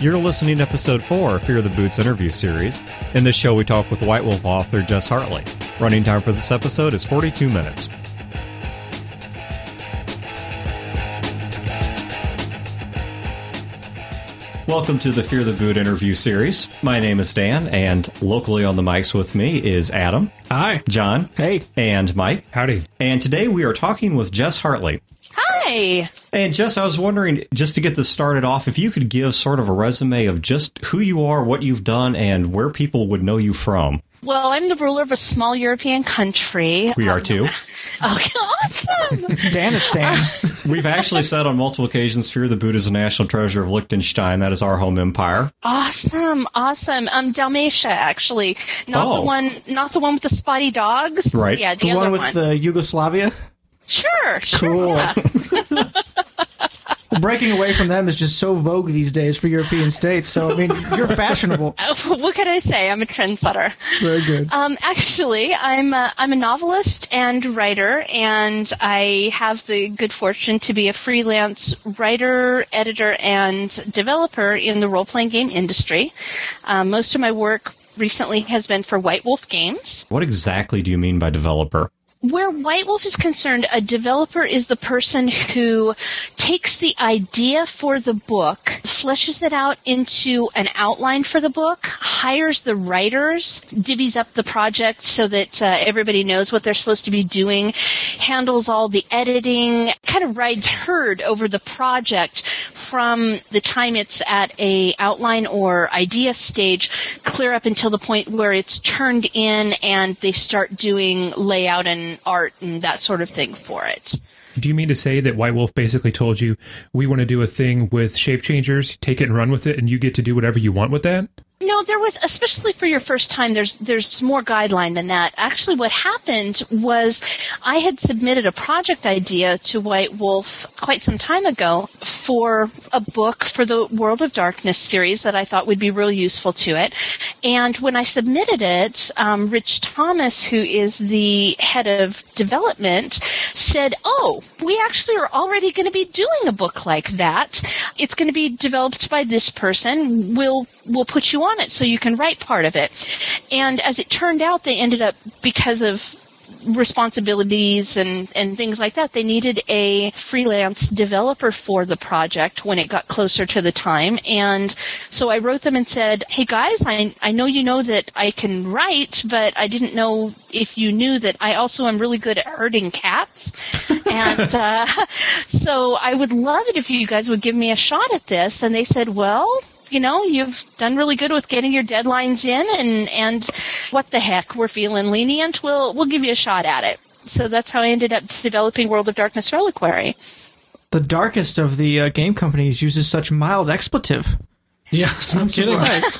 You're listening to Episode 4 of Fear the Boots interview series. In this show, we talk with White Wolf author Jess Hartley. Running time for this episode is 42 minutes. Welcome to the Fear the Boot interview series. My name is Dan, and locally on the mics with me is Adam. Hi. John. Hey. And Mike. Howdy. And today we are talking with Jess Hartley. Hi. And Jess, I was wondering, just to get this started off, if you could give sort of a resume of just who you are, what you've done, and where people would know you from. Well, I'm the ruler of a small European country. We are too. Okay, awesome. Dan is Stan. We've actually said on multiple occasions, Fear the Boot is a national treasure of Liechtenstein. That is our home empire. Awesome. Dalmatia, actually. Not the one with the spotty dogs. Right. Yeah, the other one with the Yugoslavia? Sure. Cool. Yeah. Breaking away from them is just so vogue these days for European states. So, I mean, you're fashionable. What can I say? I'm a trendsetter. Very good. Actually, I'm a novelist and writer, and I have the good fortune to be a freelance writer, editor, and developer in the role-playing game industry. Most of my work recently has been for White Wolf Games. What exactly do you mean by developer? Where White Wolf is concerned, a developer is the person who takes the idea for the book, fleshes it out into an outline for the book, hires the writers, divvies up the project so that everybody knows what they're supposed to be doing, handles all the editing, kind of rides herd over the project from the time it's at a outline or idea stage, clear up until the point where it's turned in and they start doing layout and art and that sort of thing for it. Do you mean to say that White Wolf basically told you, we want to do a thing with shape changers, take it and run with it, and you get to do whatever you want with that? No, there was, especially for your first time, there's more guideline than that. Actually, what happened was I had submitted a project idea to White Wolf quite some time ago for a book for the World of Darkness series that I thought would be real useful to it. And when I submitted it, Rich Thomas, who is the head of development, said, "Oh, we actually are already going to be doing a book like that. It's going to be developed by this person. We'll put you on it so you can write part of it." And as it turned out, they ended up, because of responsibilities and things like that, they needed a freelance developer for the project when it got closer to the time. And so I wrote them and said, "Hey guys, I know you know that I can write, but I didn't know if you knew that I also am really good at herding cats. And so I would love it if you guys would give me a shot at this." And they said, "Well, you know, you've done really good with getting your deadlines in, and what the heck, we're feeling lenient. We'll give you a shot at it." So that's how I ended up developing World of Darkness Reliquary. The darkest of the game companies uses such mild expletive. Yes, I'm kidding.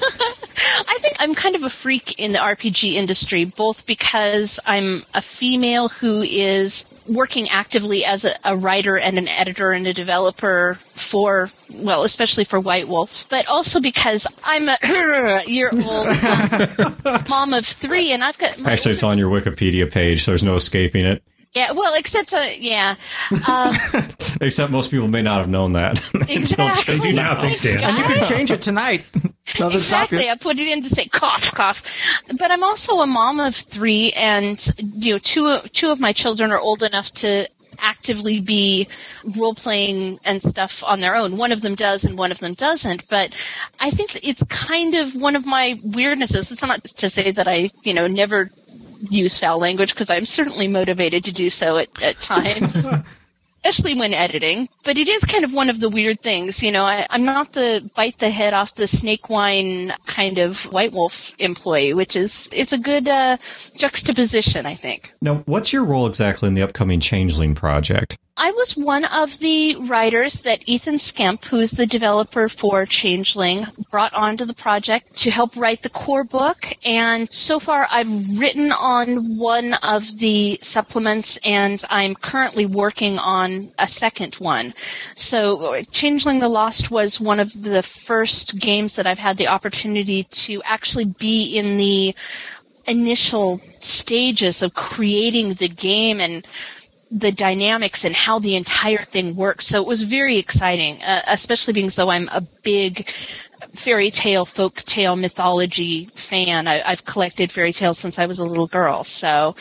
I think I'm kind of a freak in the RPG industry, both because I'm a female who is working actively as a writer and an editor and a developer for, well, especially for White Wolf, but also because I'm a year-old mom of 3, and I've got... Actually, it's on your Wikipedia page, so there's no escaping it. Yeah, well, except, yeah. Except most people may not have known that. Exactly. They do now, thanks, Dan. And you can change it tonight. Exactly. I put it in to say cough, cough. But I'm also a mom of 3, and two of my children are old enough to actively be role-playing and stuff on their own. One of them does and one of them doesn't. But I think it's kind of one of my weirdnesses. It's not to say that I, never use foul language, because I'm certainly motivated to do so at times. Especially when editing, but it is kind of one of the weird things, I'm not the bite the head off the snake wine kind of White Wolf employee, it's a good juxtaposition, I think. Now, what's your role exactly in the upcoming Changeling project? I was one of the writers that Ethan Skemp, who's the developer for Changeling, brought onto the project to help write the core book. And so far, I've written on one of the supplements, and I'm currently working on a second one. So Changeling the Lost was one of the first games that I've had the opportunity to actually be in the initial stages of creating the game and the dynamics and how the entire thing works. So it was very exciting, especially being so I'm a big fairy tale, folk tale, mythology fan. I've collected fairy tales since I was a little girl, so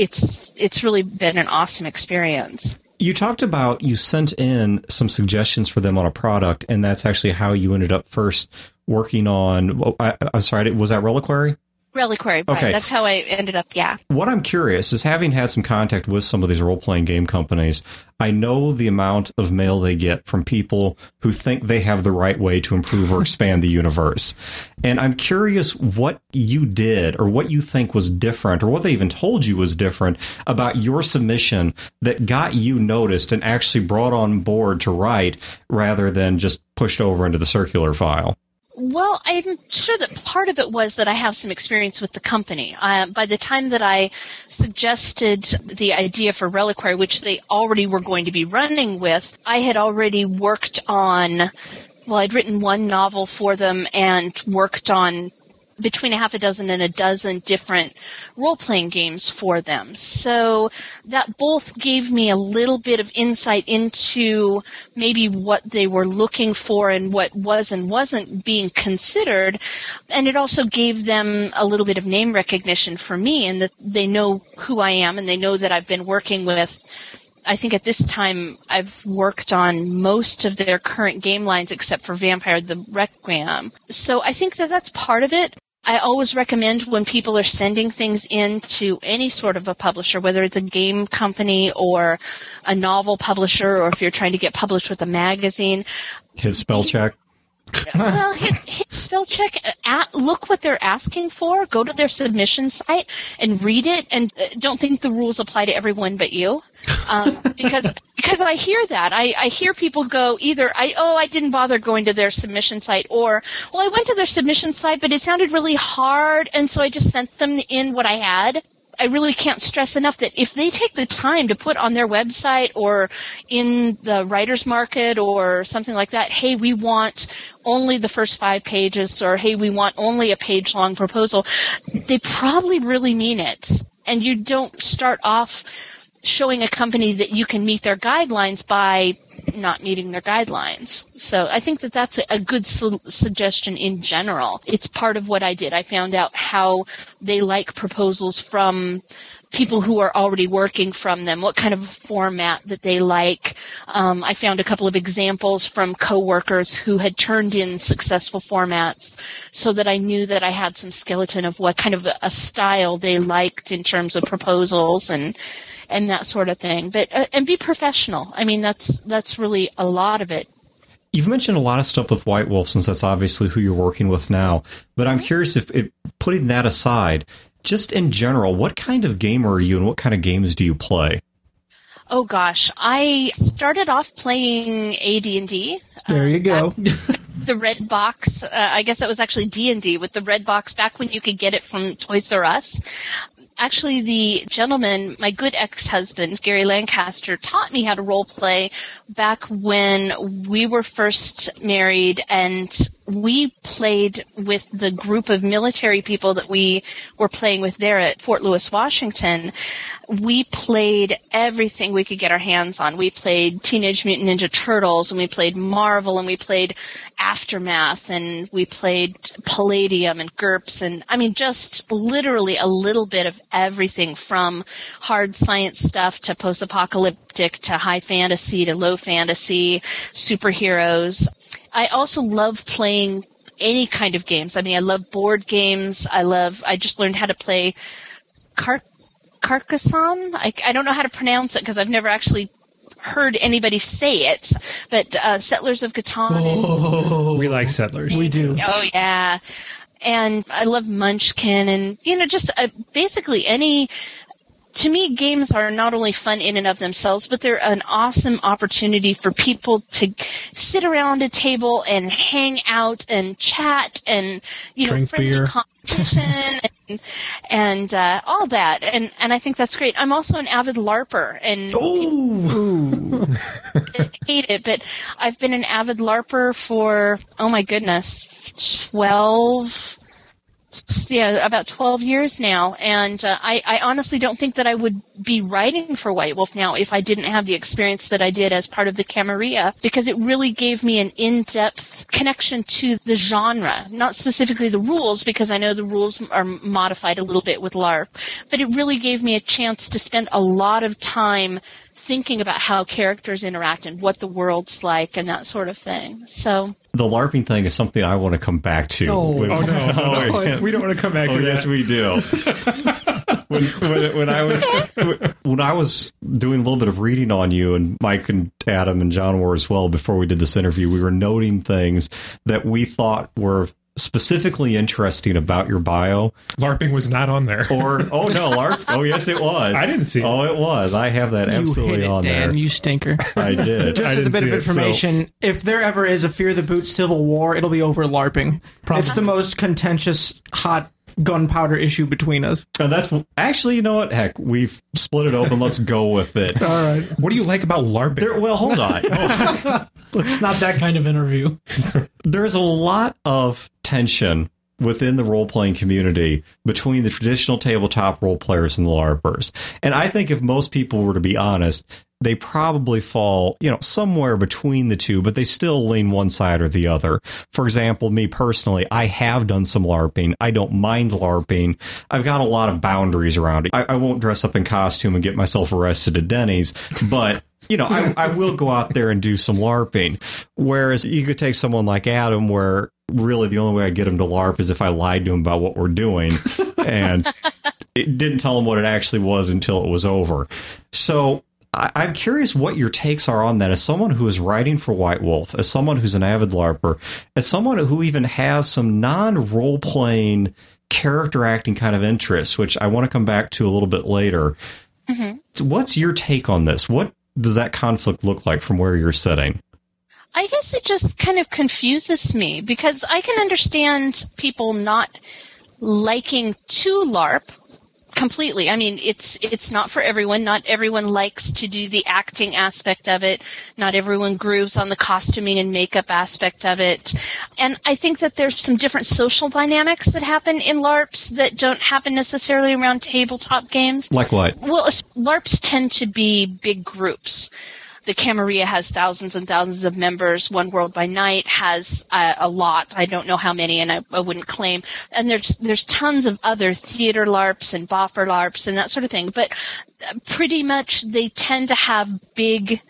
it's really been an awesome experience. You talked about you sent in some suggestions for them on a product, and that's actually how you ended up first working on. I'm sorry, was that Reliquary? Reliquary, okay. Right. That's how I ended up, yeah. What I'm curious is, having had some contact with some of these role-playing game companies, I know the amount of mail they get from people who think they have the right way to improve or expand the universe. And I'm curious what you did, or what you think was different, or what they even told you was different about your submission that got you noticed and actually brought on board to write, rather than just pushed over into the circular file. Well, I'm sure that part of it was that I have some experience with the company. By the time that I suggested the idea for Reliquary, which they already were going to be running with, I had already worked on, I'd written one novel for them and worked on between a half a dozen and a dozen different role-playing games for them. So that both gave me a little bit of insight into maybe what they were looking for and what was and wasn't being considered. And it also gave them a little bit of name recognition for me, and that they know who I am and they know that I've been working with. I think at this time I've worked on most of their current game lines except for Vampire the Requiem. So I think that that's part of it. I always recommend, when people are sending things in to any sort of a publisher, whether it's a game company or a novel publisher, or if you're trying to get published with a magazine. Hit spell check. Well, hit spell check. Look what they're asking for. Go to their submission site and read it, and don't think the rules apply to everyone but you. Because I hear that. I hear people go either, I didn't bother going to their submission site, or, well, I went to their submission site, but it sounded really hard, and so I just sent them in what I had. I really can't stress enough that if they take the time to put on their website or in the writer's market or something like that, hey, we want only the first 5 pages, or hey, we want only a page-long proposal, they probably really mean it. And you don't start off showing a company that you can meet their guidelines by not meeting their guidelines. So I think that that's a good suggestion in general. It's part of what I did. I found out how they like proposals from people who are already working from them, what kind of format that they like. I found a couple of examples from coworkers who had turned in successful formats, so that I knew that I had some skeleton of what kind of a style they liked in terms of proposals and that sort of thing. But and be professional. I mean, that's really a lot of it. You've mentioned a lot of stuff with White Wolf, since that's obviously who you're working with now. But I'm curious, if putting that aside, just in general, what kind of gamer are you, and what kind of games do you play? Oh gosh, I started off playing AD&D. There you go. The red box. I guess that was actually D&D with the red box back when you could get it from Toys R Us. Actually, the gentleman, my good ex-husband, Gary Lancaster, taught me how to role play back when we were first married, and we played with the group of military people that we were playing with there at Fort Lewis, Washington. We played everything we could get our hands on. We played Teenage Mutant Ninja Turtles, and we played Marvel, and we played Aftermath, and we played Palladium and GURPS, and I mean, just literally a little bit of everything, from hard science stuff to post-apocalyptic to high fantasy to low fantasy, superheroes. I also love playing any kind of games. I mean, I love board games. I just learned how to play Carcassonne. I don't know how to pronounce it because I've never actually heard anybody say it, but Settlers of Catan. We like Settlers. We do. Oh, yeah. And I love Munchkin, and, just basically any... To me, games are not only fun in and of themselves, but they're an awesome opportunity for people to sit around a table and hang out and chat and, drink friendly beer. competition and all that. And I think that's great. I'm also an avid LARPer, and I hate it, but I've been an avid LARPer for, oh my goodness, 12 about 12 years now, and I honestly don't think that I would be writing for White Wolf now if I didn't have the experience that I did as part of the Camarilla, because it really gave me an in-depth connection to the genre, not specifically the rules, because I know the rules are modified a little bit with LARP, but it really gave me a chance to spend a lot of time thinking about how characters interact and what the world's like and that sort of thing. So the LARPing thing is something I want to come back to. Oh, no. We don't want to come back to that. Yes, we do. when I was doing a little bit of reading on you, and Mike and Adam and John were as well before we did this interview, we were noting things that we thought were specifically interesting about your bio. LARPing was not on there. LARP. Oh, yes, it was. I didn't see it. Oh, it was. I have that absolutely hit it, on Dan, there. You stinker. I did. Just as a bit of information, if there ever is a Fear the Boot civil war, it'll be over LARPing. Probably. It's the most contentious, hot gunpowder issue between us. And that's actually, you know what? Heck, we've split it open. Let's go with it. All right. What do you like about LARPing? Well, hold on. It's not that kind of interview. There's a lot of tension within the role-playing community between the traditional tabletop role players and the LARPers. And I think if most people were to be honest, they probably fall, somewhere between the two, but they still lean one side or the other. For example, me personally, I have done some LARPing. I don't mind LARPing. I've got a lot of boundaries around it. I won't dress up in costume and get myself arrested at Denny's, but I will go out there and do some LARPing. Whereas you could take someone like Adam, where really the only way I'd get him to LARP is if I lied to him about what we're doing and it didn't tell him what it actually was until it was over. So I'm curious what your takes are on that as someone who is writing for White Wolf, as someone who's an avid LARPer, as someone who even has some non-role-playing character acting kind of interests, which I want to come back to a little bit later. Mm-hmm. So what's your take on this? What does that conflict look like from where you're sitting? I guess it just kind of confuses me, because I can understand people not liking to LARP completely. I mean, it's not for everyone. Not everyone likes to do the acting aspect of it. Not everyone grooves on the costuming and makeup aspect of it. And I think that there's some different social dynamics that happen in LARPs that don't happen necessarily around tabletop games. Like what? Well, LARPs tend to be big groups. The Camarilla has thousands and thousands of members. One World by Night has a lot. I don't know how many, and I wouldn't claim. And there's tons of other theater LARPs and boffer LARPs and that sort of thing. But pretty much they tend to have big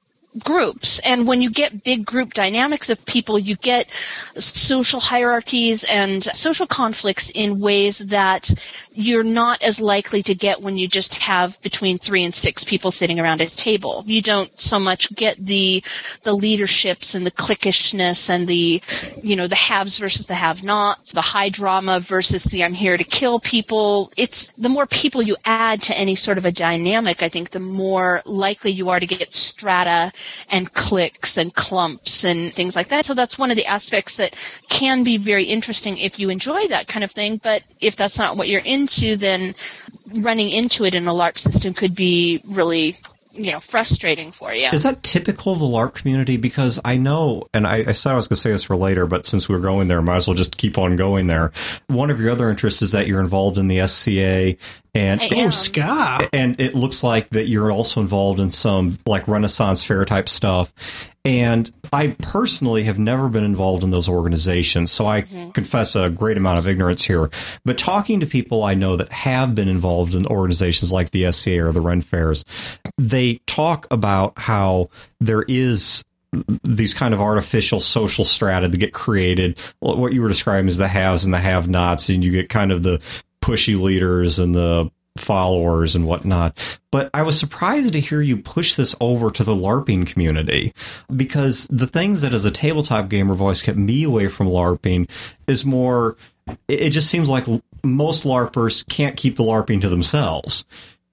groups, and when you get big group dynamics of people, you get social hierarchies and social conflicts in ways that you're not as likely to get when you just have between 3 and 6 people sitting around a table. You don't so much get the leaderships and the cliquishness and the haves versus the have-nots, the high drama versus the I'm here to kill people. It's the more people you add to any sort of a dynamic, I think the more likely you are to get strata and cliques and clumps and things like that. So that's one of the aspects that can be very interesting if you enjoy that kind of thing. But if that's not what you're into, then running into it in a LARP system could be really frustrating for you. Is that typical of the LARP community? Because I know, and I said I was going to say this for later, but since we're going there, might as well just keep on going there. One of your other interests is that you're involved in the SCA, and ska. And it looks like that you're also involved in some like Renaissance fair type stuff. And I personally have never been involved in those organizations, so I confess a great amount of ignorance here. But talking to people I know that have been involved in organizations like the SCA or the Ren Fairs, they talk about how there is these kind of artificial social strata that get created. What you were describing as the haves and the have-nots, and you get kind of the pushy leaders and the followers and whatnot. But I was surprised to hear you push this over to the LARPing community, because the things that as a tabletop gamer voice kept me away from LARPing is more, it just seems like most LARPers can't keep the LARPing to themselves.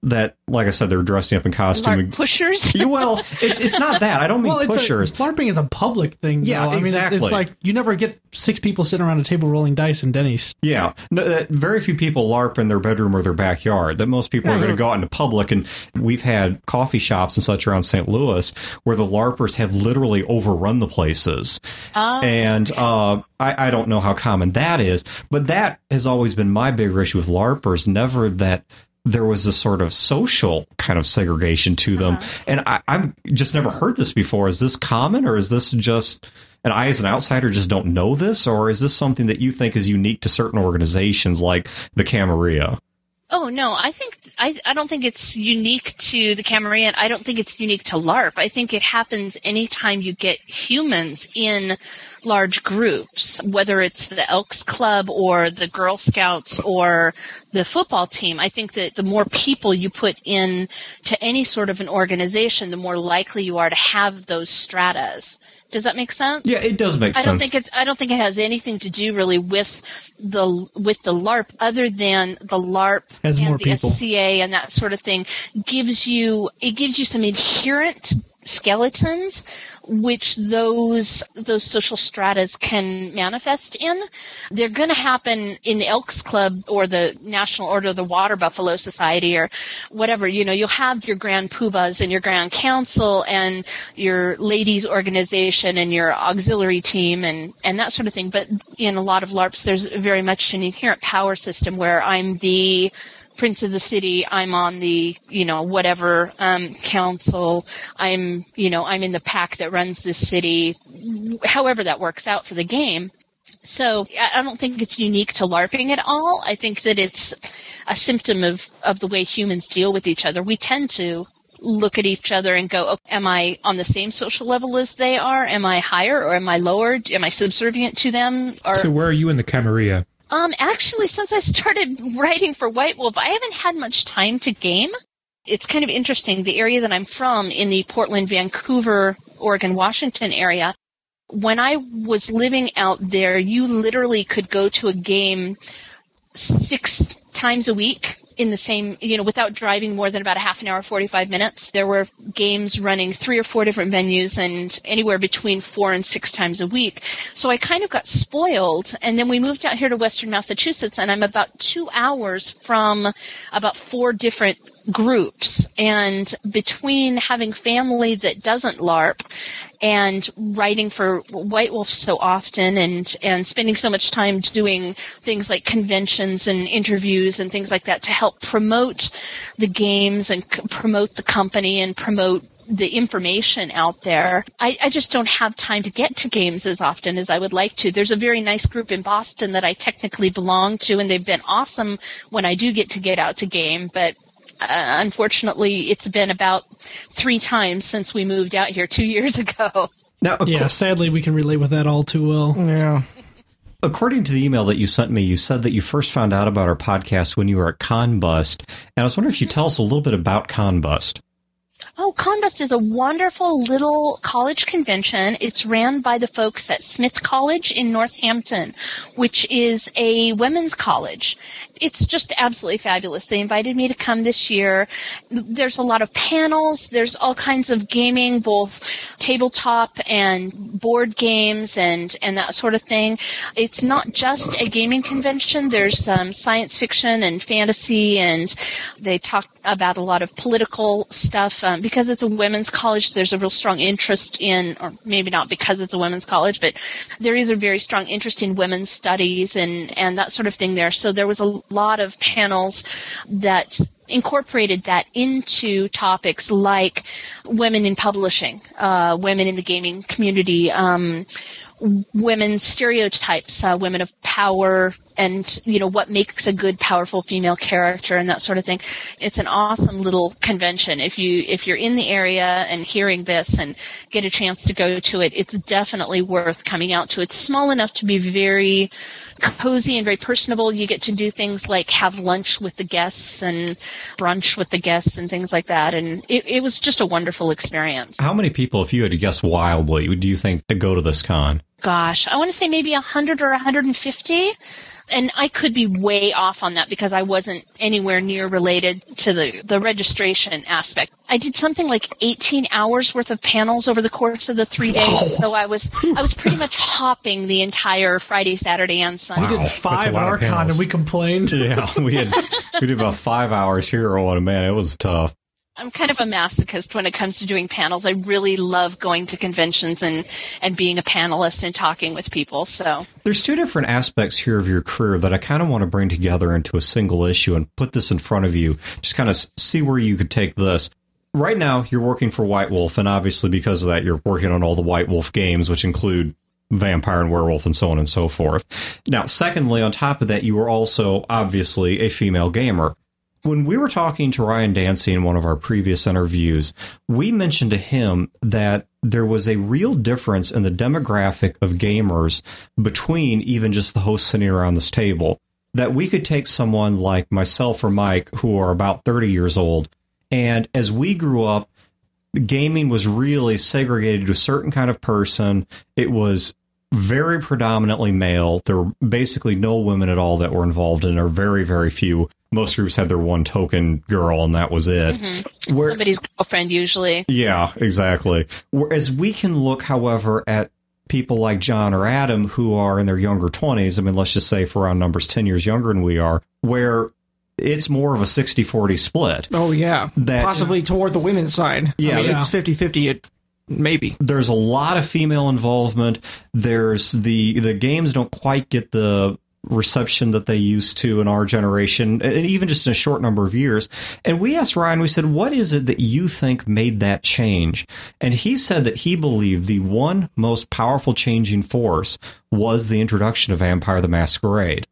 that, like I said, they're dressing up in costume. LARP pushers? Well, it's not that. I don't mean pushers. LARPing is a public thing, though. Yeah, exactly. It's like you never get 6 people sitting around a table rolling dice in Denny's. Yeah. No, very few people LARP in their bedroom or their backyard. That most people are going to go out into public. And we've had coffee shops and such around St. Louis where the LARPers have literally overrun the places. And I don't know how common that is, but that has always been my bigger issue with LARPers. Never that there was a sort of social kind of segregation to them. And I've just never heard this before. Is this common, or is this just, and I as an outsider just don't know this, or is this something that you think is unique to certain organizations like the Camarilla? Oh, no, I don't think it's unique to the Camarilla, and I don't think it's unique to LARP. I think it happens anytime you get humans in large groups, whether it's the Elks Club or the Girl Scouts or the football team. I think that the more people you put in to any sort of an organization, the more likely you are to have those stratas. Does that make sense? Yeah, it does make sense. I don't think it has anything to do really with the LARP, other than the LARP As and more the people. SCA and that sort of thing gives you some inherent skeletons which those social stratas can manifest in. They're going to happen in the Elks Club or the National Order of the Water Buffalo Society or whatever. You know, you'll have your Grand Poobahs and your Grand Council and your ladies organization and your auxiliary team and that sort of thing. But in a lot of LARPs, there's very much an inherent power system where I'm the Prince of the city, I'm on the, whatever, council, I'm in the pack that runs this city, however that works out for the game. So I don't think it's unique to LARPing at all. I think that it's a symptom of the way humans deal with each other. We tend to look at each other and go, okay, am I on the same social level as they are? Am I higher or am I lower? Am I subservient to them? So where are you in the Camarilla? Actually, since I started writing for White Wolf, I haven't had much time to game. It's kind of interesting. The area that I'm from, in the Portland, Vancouver, Oregon, Washington area, when I was living out there, you literally could go to a game 6 times a week in the same, without driving more than about a half an hour, 45 minutes. There were games running 3 or 4 different venues and anywhere between 4 and 6 times a week. So I kind of got spoiled, and then we moved out here to Western Massachusetts, and I'm about 2 hours from about 4 different groups. And between having family that doesn't LARP and writing for White Wolf so often and spending so much time doing things like conventions and interviews and things like that to help promote the games and promote the company and promote the information out there, I just don't have time to get to games as often as I would like to. There's a very nice group in Boston that I technically belong to, and they've been awesome when I do get out to game, but unfortunately, it's been about 3 times since we moved out here 2 years ago. Now, sadly, we can relate with that all too well. Yeah. According to the email that you sent me, you said that you first found out about our podcast when you were at ConBust. And I was wondering if you'd tell us a little bit about ConBust. Oh, ConBust is a wonderful little college convention. It's ran by the folks at Smith College in Northampton, which is a women's college. It's just absolutely fabulous. They invited me to come this year. There's a lot of panels. There's all kinds of gaming, both tabletop and board games and that sort of thing. It's not just a gaming convention. There's science fiction and fantasy, and they talk about a lot of political stuff. Because it's a women's college, there's a real strong interest in, or maybe not because it's a women's college, but there is a very strong interest in women's studies and that sort of thing there. So there was a lot of panels that incorporated that into topics like women in publishing, women in the gaming community, women's stereotypes, women of power, and what makes a good, powerful female character and that sort of thing. It's an awesome little convention. If you're in the area and hearing this and get a chance to go to it, it's definitely worth coming out to. It's small enough to be very cozy and very personable. You get to do things like have lunch with the guests and brunch with the guests and things like that. And it was just a wonderful experience. How many people, if you had to guess wildly, do you think to go to this con? gosh, I want to say maybe 100 or 150. And I could be way off on that because I wasn't anywhere near related to the registration aspect. I did something like 18 hours worth of panels over the course of the 3 days. So I was pretty much hopping the entire Friday, Saturday, and Sunday. We did 5 at Archon and we complained. Yeah, we did about 5 hours here. Oh, man, it was tough. I'm kind of a masochist when it comes to doing panels. I really love going to conventions and being a panelist and talking with people. So there's two different aspects here of your career that I kind of want to bring together into a single issue and put this in front of you. Just kind of see where you could take this. Right now, you're working for White Wolf, and obviously because of that, you're working on all the White Wolf games, which include Vampire and Werewolf and so on and so forth. Now, secondly, on top of that, you are also obviously a female gamer. When we were talking to Ryan Dancy in one of our previous interviews, we mentioned to him that there was a real difference in the demographic of gamers between even just the hosts sitting around this table. That we could take someone like myself or Mike, who are about 30 years old, and as we grew up, gaming was really segregated to a certain kind of person. It was very predominantly male. There were basically no women at all that were involved in it, or very, very few. Most groups had their one token girl, and that was it. Mm-hmm. Somebody's girlfriend, usually. Yeah, exactly. Whereas we can look, however, at people like John or Adam, who are in their younger 20s. I mean, let's just say for round numbers, 10 years younger than we are, where it's more of a 60-40 split. Oh, yeah. Possibly toward the women's side. Yeah. I mean, it's 50-50 maybe. There's a lot of female involvement. There's the games don't quite get the reception that they used to in our generation, and even just in a short number of years. And we asked Ryan, we said, what is it that you think made that change? And he said that he believed the one most powerful changing force was the introduction of Vampire the Masquerade.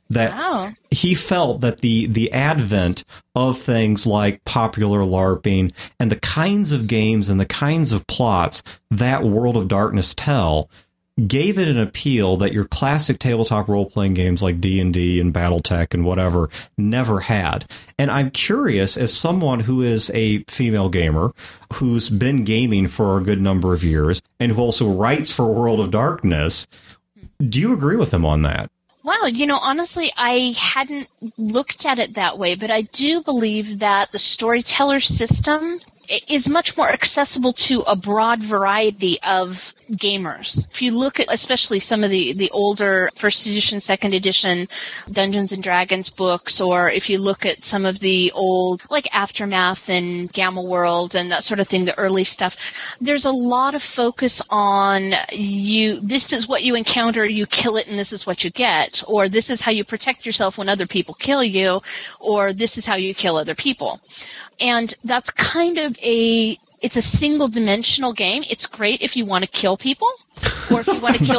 That he felt that the advent of things like popular LARPing and the kinds of games and the kinds of plots that World of Darkness tell gave it an appeal that your classic tabletop role-playing games like D&D and BattleTech and whatever never had. And I'm curious, as someone who is a female gamer, who's been gaming for a good number of years, and who also writes for World of Darkness, do you agree with him on that? Wow, honestly, I hadn't looked at it that way, but I do believe that the storyteller system is much more accessible to a broad variety of gamers. If you look at especially some of the older first edition, second edition Dungeons and Dragons books, or if you look at some of the old, like Aftermath and Gamma World and that sort of thing, the early stuff, there's a lot of focus on this is what you encounter, you kill it, and this is what you get, or this is how you protect yourself when other people kill you, or this is how you kill other people. And that's kind of it's a single-dimensional game. It's great if you want to kill people, or if you want to kill...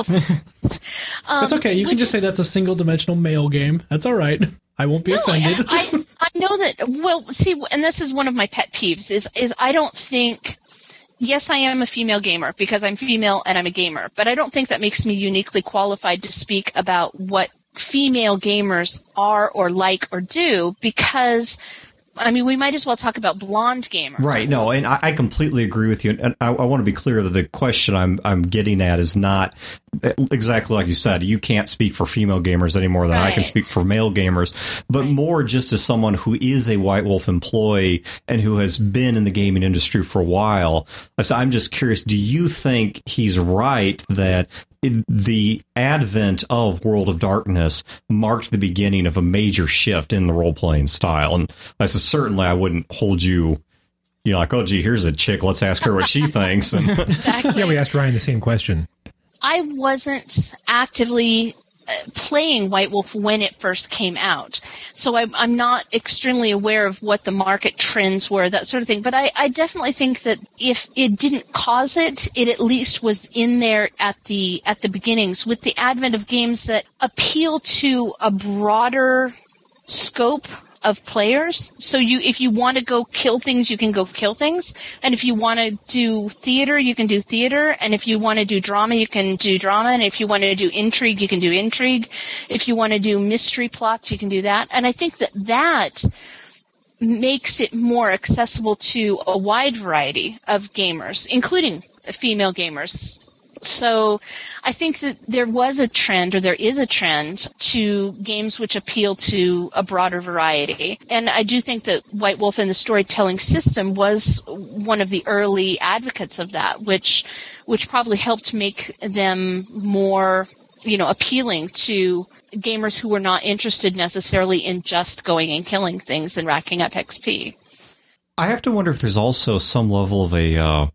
That's okay. You can just say that's a single-dimensional male game. That's all right. I won't be offended. I know that... Well, see, and this is one of my pet peeves, is I don't think... Yes, I am a female gamer, because I'm female and I'm a gamer, but I don't think that makes me uniquely qualified to speak about what female gamers are or like or do, because... I mean, we might as well talk about blonde gamers. Right. No, and I completely agree with you. And I want to be clear that the question I'm getting at is not exactly like you said. You can't speak for female gamers any more than I can speak for male gamers, but more just as someone who is a White Wolf employee and who has been in the gaming industry for a while. So I'm just curious, do you think he's right that the advent of World of Darkness marked the beginning of a major shift in the role-playing style? And certainly I wouldn't hold you, like, oh, gee, here's a chick, let's ask her what she thinks. Exactly. Yeah, we asked Ryan the same question. I wasn't actively playing White Wolf when it first came out, so I'm not extremely aware of what the market trends were, that sort of thing, but I definitely think that if it didn't cause it at least was in there at the beginnings, with the advent of games that appeal to a broader scope of players. So if you want to go kill things, you can go kill things. And if you want to do theater, you can do theater. And if you want to do drama, you can do drama. And if you want to do intrigue, you can do intrigue. If you want to do mystery plots, you can do that. And I think that makes it more accessible to a wide variety of gamers, including female gamers. So I think that there was a trend, or there is a trend, to games which appeal to a broader variety. And I do think that White Wolf and the storytelling system was one of the early advocates of that, which probably helped make them more, appealing to gamers who were not interested necessarily in just going and killing things and racking up XP. I have to wonder if there's also some level of a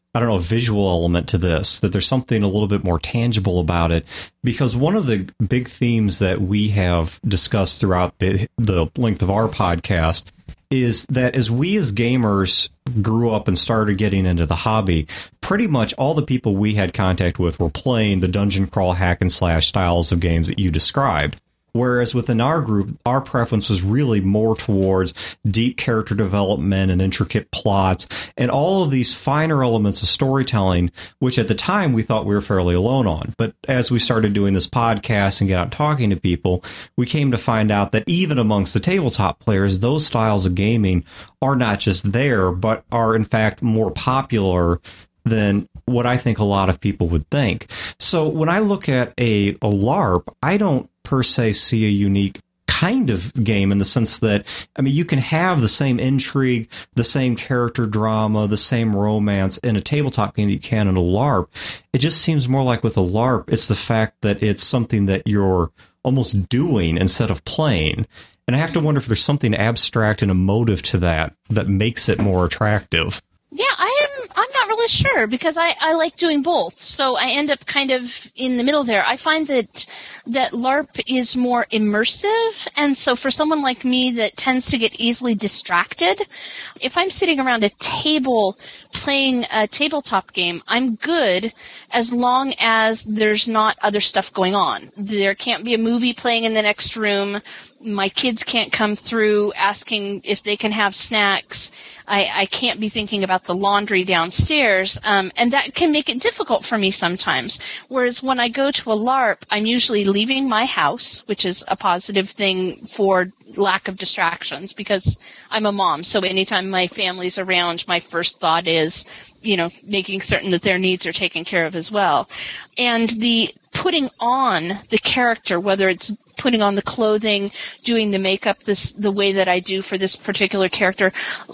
visual element to this, that there's something a little bit more tangible about it. Because one of the big themes that we have discussed throughout the length of our podcast is that as we as gamers grew up and started getting into the hobby, pretty much all the people we had contact with were playing the dungeon crawl hack and slash styles of games that you described. Whereas within our group, our preference was really more towards deep character development and intricate plots and all of these finer elements of storytelling, which at the time we thought we were fairly alone on. But as we started doing this podcast and get out talking to people, we came to find out that even amongst the tabletop players, those styles of gaming are not just there, but are in fact more popular than what I think a lot of people would think. So when I look at a LARP, I don't per se see a unique kind of game in the sense that, you can have the same intrigue, the same character drama, the same romance in a tabletop game that you can in a LARP. It just seems more like with a LARP, it's the fact that it's something that you're almost doing instead of playing. And I have to wonder if there's something abstract and emotive to that makes it more attractive. Yeah, I'm not really sure, because I like doing both, so I end up kind of in the middle there. I find that LARP is more immersive, and so for someone like me that tends to get easily distracted, if I'm sitting around a table playing a tabletop game, I'm good as long as there's not other stuff going on. There can't be a movie playing in the next room. My kids can't come through asking if they can have snacks. I can't be thinking about the laundry downstairs, and that can make it difficult for me sometimes. Whereas when I go to a LARP, I'm usually leaving my house, which is a positive thing for lack of distractions, because I'm a mom, so anytime my family's around, my first thought is, making certain that their needs are taken care of as well. And the putting on the character, whether it's putting on the clothing, doing the makeup the way that I do for this particular character,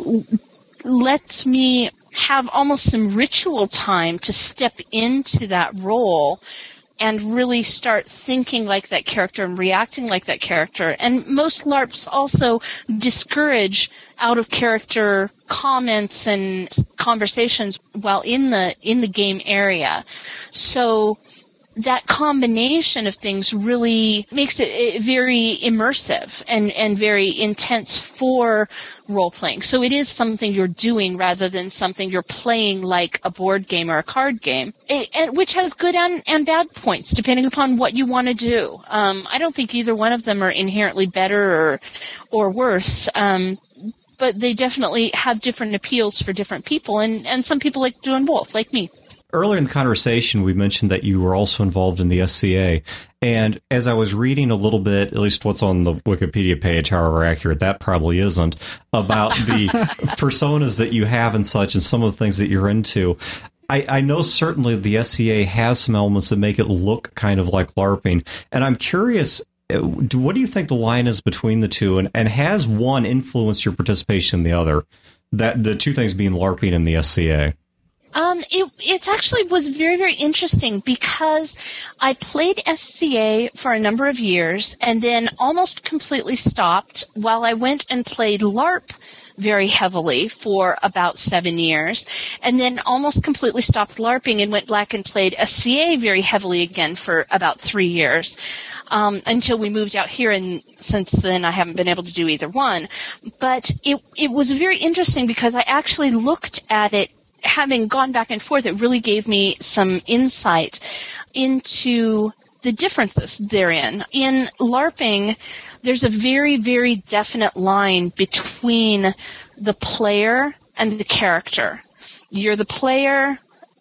lets me have almost some ritual time to step into that role and really start thinking like that character and reacting like that character. And most LARPs also discourage out-of-character comments and conversations while in the game area. So that combination of things really makes it very immersive and very intense for role-playing. So it is something you're doing rather than something you're playing like a board game or a card game, which has good and bad points depending upon what you want to do. I don't think either one of them are inherently better or worse, but they definitely have different appeals for different people, and some people like doing both, like me. Earlier in the conversation, we mentioned that you were also involved in the SCA. And as I was reading a little bit, at least what's on the Wikipedia page, however accurate that probably isn't, about the personas that you have and such and some of the things that you're into, I know certainly the SCA has some elements that make it look kind of like LARPing. And I'm curious, what do you think the line is between the two? And has one influenced your participation in the other? That the two things being LARPing and the SCA. It actually was very, very interesting because I played SCA for a number of years and then almost completely stopped while I went and played LARP very heavily for about 7 years, and then almost completely stopped LARPing and went back and played SCA very heavily again for about 3 years. Until we moved out here, and since then I haven't been able to do either one. But it was very interesting because I actually looked at it, having gone back and forth, it really gave me some insight into the differences therein. In LARPing, there's a very, very definite line between the player and the character. You're the player,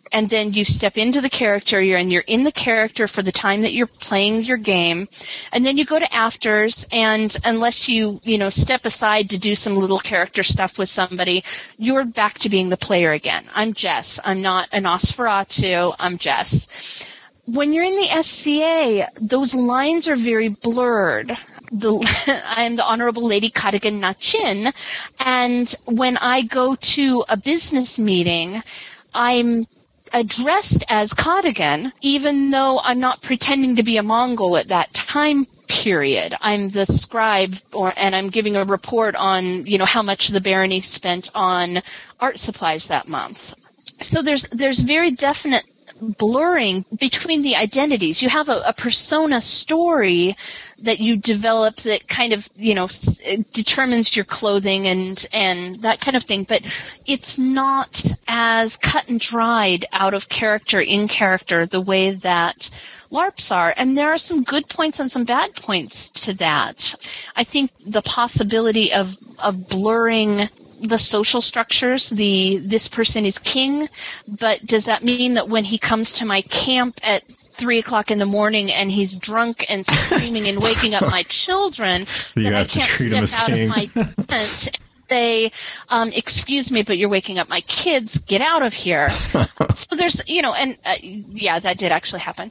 and then you step into the character, you're in the character for the time that you're playing your game, and then you go to afters, and unless you step aside to do some little character stuff with somebody, you're back to being the player again. I'm Jess. I'm not an Nosferatu. I'm Jess. When you're in the SCA, those lines are very blurred. I'm the Honorable Lady Cadogan Nachin, and when I go to a business meeting, I'm addressed as Cadogan, even though I'm not pretending to be a Mongol at that time period. I'm the scribe, and I'm giving a report on, how much the barony spent on art supplies that month. So there's very definite blurring between the identities. You have a persona story that you develop that kind of, determines your clothing and that kind of thing, but it's not as cut and dried out of character in character the way that LARPs are. And there are some good points and some bad points to that. I think the possibility of blurring the social structures, this person is king, but does that mean that when he comes to my camp at 3 o'clock in the morning and he's drunk and screaming and waking up my children, that I can't step out of my tent and say, excuse me, but you're waking up my kids, get out of here. So there's, that did actually happen.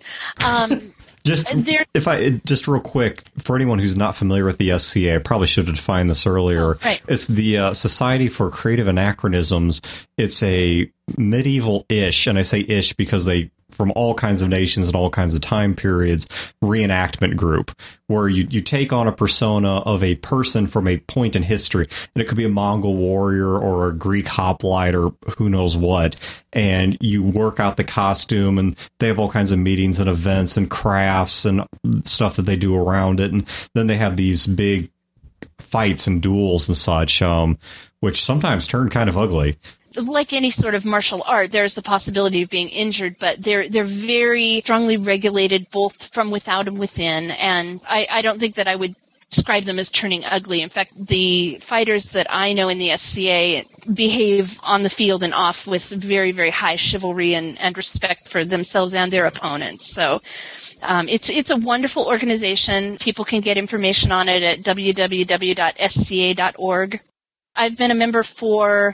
Just real quick, for anyone who's not familiar with the SCA, I probably should have defined this earlier. Oh, right. It's the Society for Creative Anachronisms. It's a medieval-ish, and I say ish because they, from all kinds of nations and all kinds of time periods, reenactment group where you take on a persona of a person from a point in history, and it could be a Mongol warrior or a Greek hoplite or who knows what, and you work out the costume, and they have all kinds of meetings and events and crafts and stuff that they do around it, and then they have these big fights and duels and such, which sometimes turn kind of ugly. Like any sort of martial art, there's the possibility of being injured, but they're very strongly regulated both from without and within, and I don't think that I would describe them as turning ugly. In fact, the fighters that I know in the SCA behave on the field and off with very, very high chivalry and respect for themselves and their opponents. So it's a wonderful organization. People can get information on it at www.sca.org. I've been a member for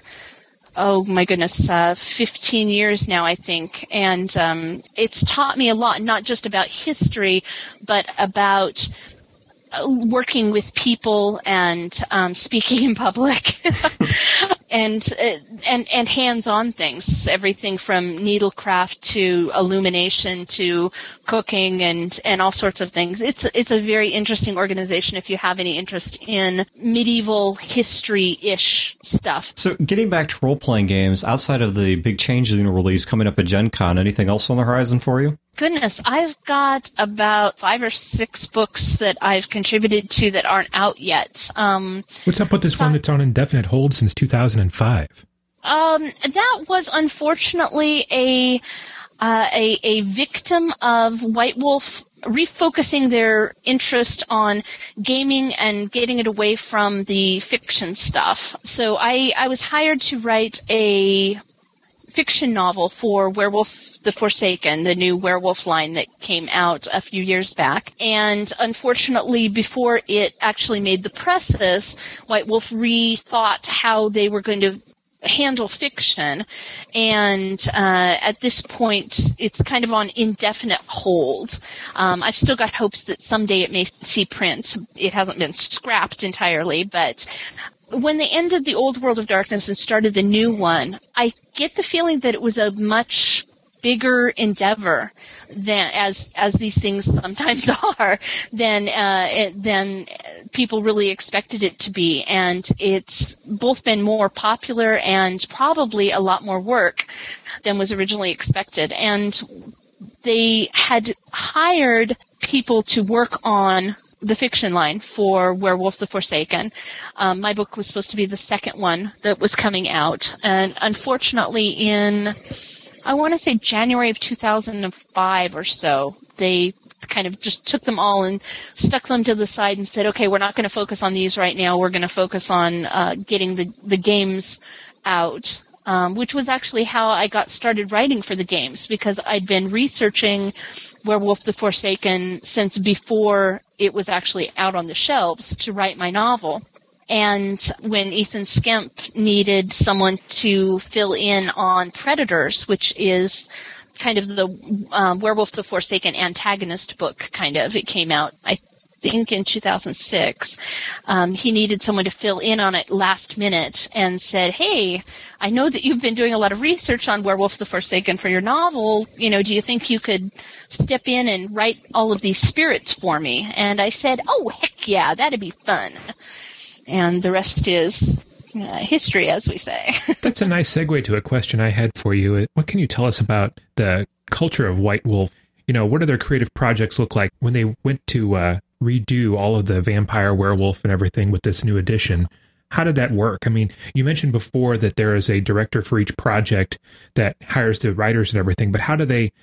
15 years now, I think. And it's taught me a lot, not just about history, but about working with people and speaking in public and hands-on things, everything from needlecraft to illumination to cooking and all sorts of things. It's a very interesting organization if you have any interest in medieval history-ish stuff. So getting back to role-playing games, outside of the big Changeling release coming up at Gen Con, anything else on the horizon for you? Goodness, I've got about 5 or 6 books that I've contributed to that aren't out yet. What's up with this one that's on indefinite hold since 2005? That was unfortunately a victim of White Wolf refocusing their interest on gaming and getting it away from the fiction stuff. So I was hired to write a fiction novel for Werewolf the Forsaken, the new werewolf line that came out a few years back. And unfortunately, before it actually made the presses, White Wolf rethought how they were going to handle fiction, and at this point it's kind of on indefinite hold. I've still got hopes that someday it may see print. It hasn't been scrapped entirely, but when they ended the old World of Darkness and started the new one, I get the feeling that it was a much bigger endeavor than as these things sometimes are than people really expected it to be, and it's both been more popular and probably a lot more work than was originally expected. And they had hired people to work on the fiction line for Werewolf the Forsaken. My book was supposed to be the second one that was coming out, and unfortunately in, I want to say, January of 2005 or so, they kind of just took them all and stuck them to the side and said, okay, we're not going to focus on these right now. We're going to focus on getting the games out. which was actually how I got started writing for the games, because I'd been researching Werewolf the Forsaken since before it was actually out on the shelves to write my novel. And when Ethan Skemp needed someone to fill in on Predators, which is kind of the Werewolf the Forsaken antagonist book, kind of, it came out, I think, in 2006. He needed someone to fill in on it last minute and said, hey, I know that you've been doing a lot of research on Werewolf the Forsaken for your novel. Do you think you could step in and write all of these spirits for me? And I said, oh, heck yeah, that'd be fun. And the rest is history, as we say. That's a nice segue to a question I had for you. What can you tell us about the culture of White Wolf? What do their creative projects look like when they went to redo all of the vampire, werewolf, and everything with this new edition? How did that work? I mean, you mentioned before that there is a director for each project that hires the writers and everything, but how do they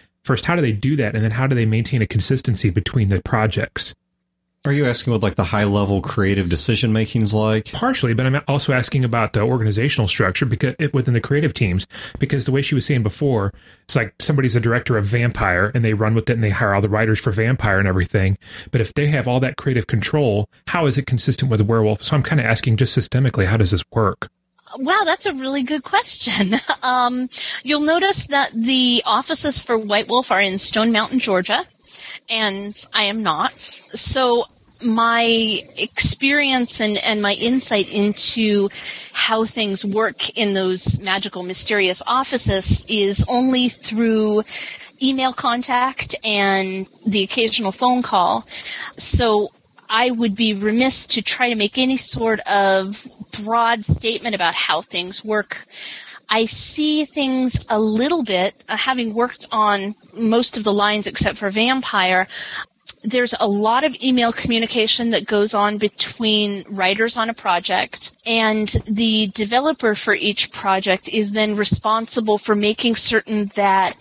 do that? And then how do they maintain a consistency between the projects? Are you asking what the high-level creative decision-making's like? Partially, but I'm also asking about the organizational structure within the creative teams, because the way she was saying before, it's like somebody's a director of Vampire, and they run with it, and they hire all the writers for Vampire and everything. But if they have all that creative control, how is it consistent with a werewolf? So I'm kind of asking just systemically, how does this work? Wow, that's a really good question. You'll notice that the offices for White Wolf are in Stone Mountain, Georgia. And I am not. So my experience and my insight into how things work in those magical, mysterious offices is only through email contact and the occasional phone call. So I would be remiss to try to make any sort of broad statement about how things work. I see things a little bit, having worked on most of the lines except for Vampire. There's a lot of email communication that goes on between writers on a project, and the developer for each project is then responsible for making certain that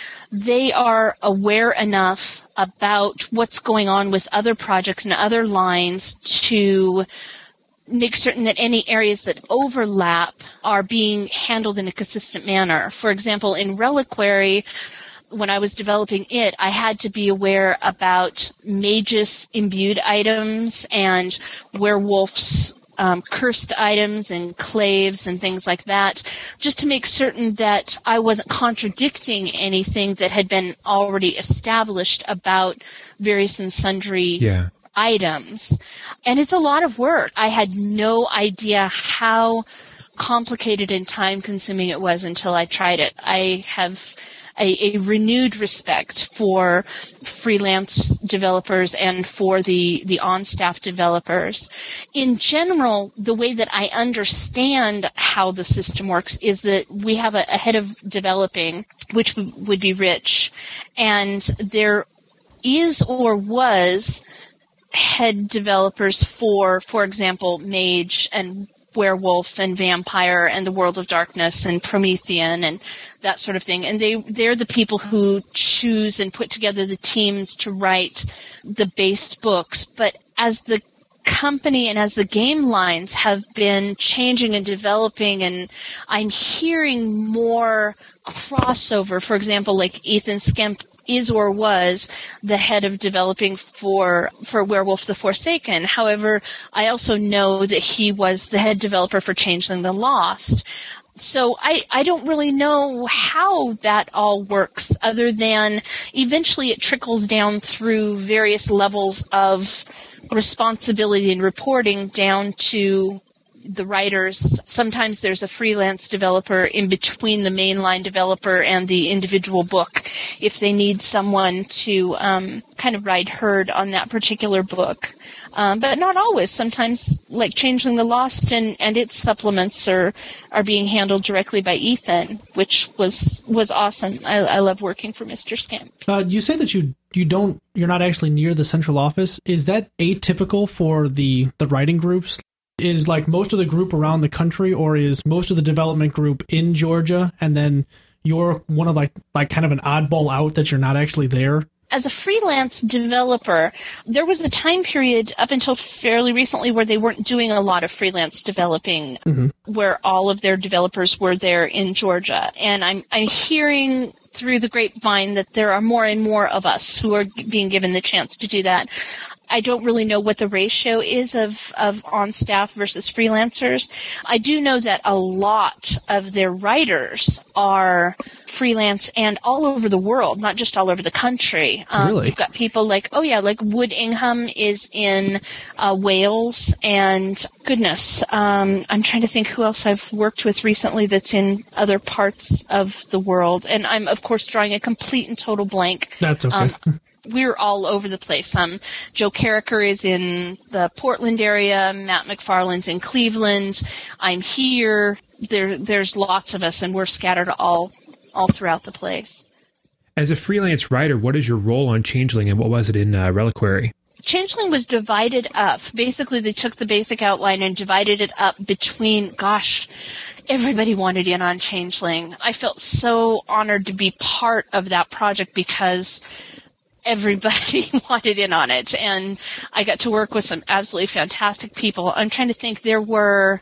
they are aware enough about what's going on with other projects and other lines to make certain that any areas that overlap are being handled in a consistent manner. For example, in Reliquary, when I was developing it, I had to be aware about mages' imbued items and werewolves' cursed items and claves and things like that, just to make certain that I wasn't contradicting anything that had been already established about various and sundry items. And it's a lot of work. I had no idea how complicated and time-consuming it was until I tried it. I have a renewed respect for freelance developers and for the on-staff developers. In general, the way that I understand how the system works is that we have a head of developing, which would be Rich, and there is or was head developers for example, Mage and Werewolf and Vampire and the World of Darkness and Promethean and that sort of thing. And they're the people who choose and put together the teams to write the base books. But as the company and as the game lines have been changing and developing, and I'm hearing more crossover, for example, like Ethan Skemp is or was the head of developing for Werewolf the Forsaken. However, I also know that he was the head developer for Changeling the Lost. So I don't really know how that all works, other than eventually it trickles down through various levels of responsibility and reporting down to the writers. Sometimes there's a freelance developer in between the mainline developer and the individual book if they need someone to kind of ride herd on that particular book. But not always. Sometimes, like Changeling the Lost and its supplements are being handled directly by Ethan, which was awesome. I love working for Mr. Skemp. You say that you're not actually near the central office. Is that atypical for the writing groups? Is like most of the group around the country, or is most of the development group in Georgia, and then you're one of like kind of an oddball out that you're not actually there? as a freelance developer, there was a time period up until fairly recently where they weren't doing a lot of freelance developing, where all of their developers were there in Georgia. And I'm hearing through the grapevine that there are more and more of us who are being given the chance to do that. I don't really know what the ratio is of on-staff versus freelancers. I do know that a lot of their writers are freelance and all over the world, not just all over the country. Really? You've got people like Wood Ingham is in Wales, and goodness, I'm trying to think who else I've worked with recently that's in other parts of the world. And I'm, of course, drawing a complete and total blank. That's okay. We're all over the place. Joe Carricker is in the Portland area. Matt McFarlane's in Cleveland. I'm here. There's lots of us, and we're scattered all throughout the place. As a freelance writer, what is your role on Changeling, and what was it in Reliquary? Changeling was divided up. Basically, they took the basic outline and divided it up between, everybody wanted in on Changeling. I felt so honored to be part of that project because everybody wanted in on it, and I got to work with some absolutely fantastic people. I'm trying to think, there were,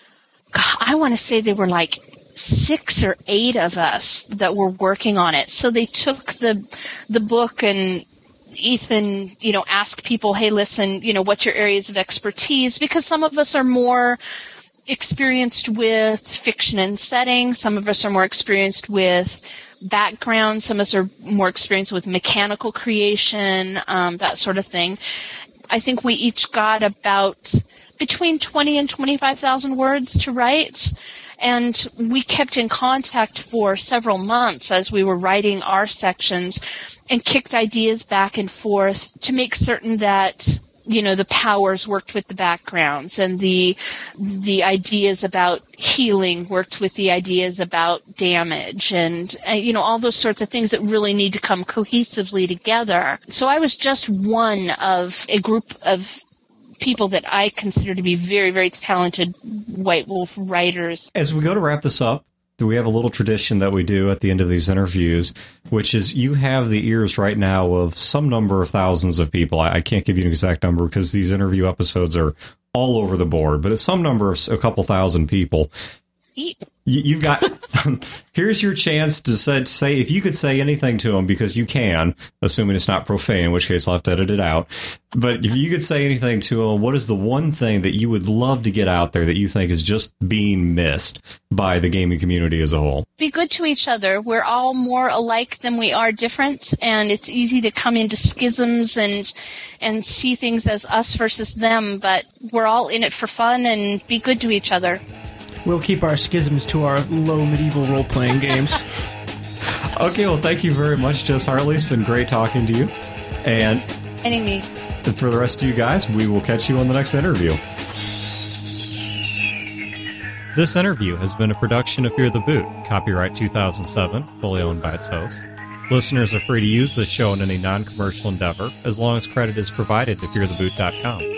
I want to say there were like 6 or 8 of us that were working on it. So they took the book, and Ethan, asked people, hey, listen, what's your areas of expertise? Because some of us are more experienced with fiction and setting. Some of us are more experienced with background. Some of us are more experienced with mechanical creation, that sort of thing. I think we each got about between 20 and 25,000 words to write. And we kept in contact for several months as we were writing our sections and kicked ideas back and forth to make certain that the powers worked with the backgrounds, and the ideas about healing worked with the ideas about damage, and all those sorts of things that really need to come cohesively together. So I was just one of a group of people that I consider to be very, very talented White Wolf writers. As we go to wrap this up, we have a little tradition that we do at the end of these interviews, which is you have the ears right now of some number of thousands of people. I can't give you an exact number because these interview episodes are all over the board, but it's some number of a couple thousand people. You've got, here's your chance to say, if you could say anything to them, because you can, assuming it's not profane, in which case I'll have to edit it out. But if you could say anything to them, what is the one thing that you would love to get out there that you think is just being missed by the gaming community as a whole? Be good to each other. We're all more alike than we are different, and it's easy to come into schisms and see things as us versus them, but we're all in it for fun, and be good to each other. We'll keep our schisms to our low medieval role-playing games. Okay, well, thank you very much, Jess Hartley. It's been great talking to you. And me. And for the rest of you guys, we will catch you on the next interview. This interview has been a production of Fear the Boot, copyright 2007, fully owned by its host. Listeners are free to use this show in any non-commercial endeavor, as long as credit is provided to feartheboot.com.